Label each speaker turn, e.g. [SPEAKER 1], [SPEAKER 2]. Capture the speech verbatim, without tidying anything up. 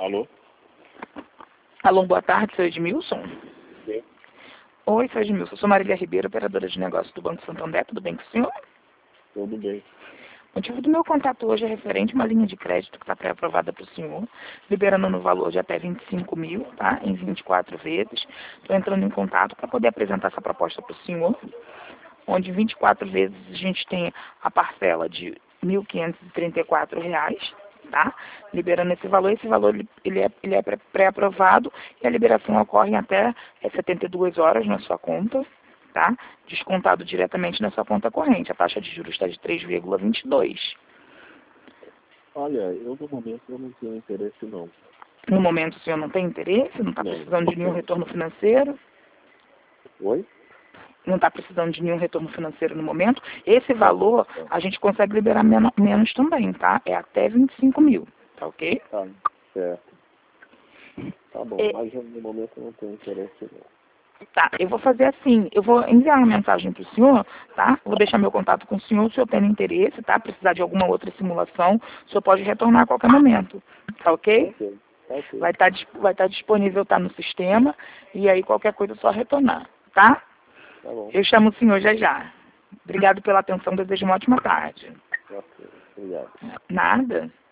[SPEAKER 1] Alô?
[SPEAKER 2] Alô, boa tarde, sou Edmilson.
[SPEAKER 1] Sim.
[SPEAKER 2] Oi, sou Edmilson. Sou Marília Ribeiro, operadora de negócios do Banco Santander. Tudo bem com o senhor?
[SPEAKER 1] Tudo bem.
[SPEAKER 2] O motivo do meu contato hoje é referente a uma linha de crédito que está pré-aprovada para o senhor, liberando no valor de até vinte e cinco mil, tá? Em vinte e quatro vezes. Estou entrando em contato para poder apresentar essa proposta para o senhor, onde em vinte e quatro vezes a gente tem a parcela de mil quinhentos e trinta e quatro reais, tá? Liberando esse valor, esse valor ele ele é, ele é pré- pré-aprovado e a liberação ocorre em até é, setenta e duas horas na sua conta, tá? Descontado diretamente na sua conta corrente. A taxa de juros está de três vírgula vinte e dois.
[SPEAKER 1] Olha, eu no momento eu não tenho interesse não.
[SPEAKER 2] No momento o senhor não tem interesse, não está
[SPEAKER 1] Não,
[SPEAKER 2] precisando
[SPEAKER 1] não
[SPEAKER 2] de nenhum
[SPEAKER 1] tenho.
[SPEAKER 2] retorno financeiro,
[SPEAKER 1] Oi?
[SPEAKER 2] não está precisando de nenhum retorno financeiro no momento. Esse
[SPEAKER 1] Não,
[SPEAKER 2] valor
[SPEAKER 1] não.
[SPEAKER 2] a gente consegue liberar meno- menos também, tá? É até vinte e cinco mil, tá ok?
[SPEAKER 1] Tá, certo. Tá bom,
[SPEAKER 2] É,
[SPEAKER 1] mas eu, no momento eu não tenho interesse não.
[SPEAKER 2] Tá, eu vou fazer assim, eu vou enviar uma mensagem para o senhor, tá? Vou deixar meu contato com o senhor, se o senhor tendo interesse, tá? Precisar de alguma outra simulação, o senhor pode retornar a qualquer momento, tá ok?
[SPEAKER 1] Ok, tá ok.
[SPEAKER 2] Vai estar vai estar disponível, tá, no sistema, e aí qualquer coisa é só retornar, tá?
[SPEAKER 1] Tá bom.
[SPEAKER 2] Eu chamo o senhor já já. Obrigado pela atenção, desejo uma ótima tarde.
[SPEAKER 1] Ok, obrigado.
[SPEAKER 2] Nada.